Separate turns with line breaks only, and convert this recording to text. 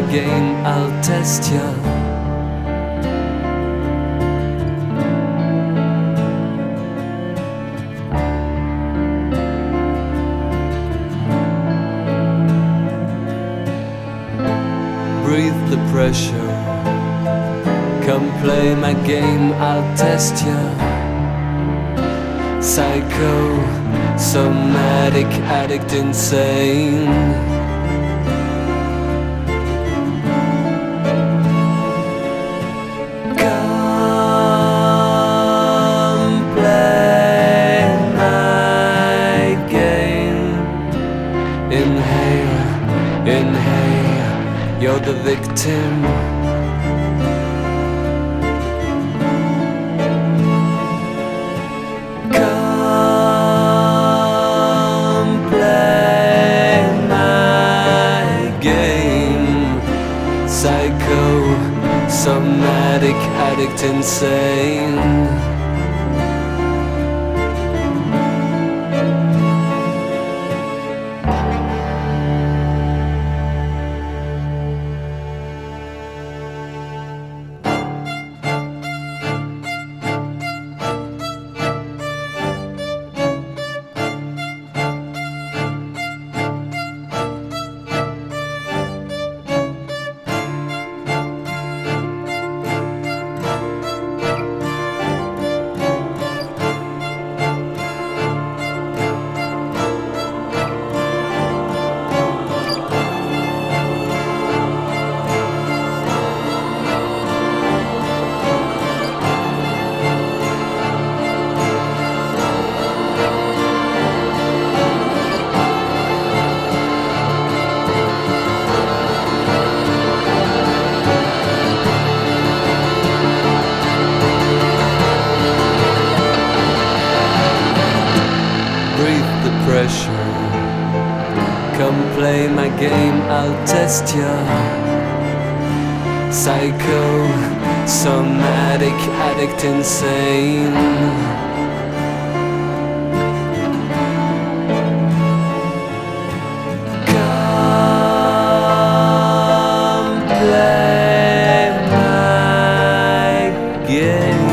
game, I'll test ya. Breathe the pressure, come play my game, I'll test ya. Psycho, somatic, addict, insane. Come play my game. Inhale, inhale, you're the victim. Come play my game. Psycho, somatic, addict, insane. Breathe the pressure, come play my game, I'll test ya. Psycho, somatic, addict, insane. Come play my game.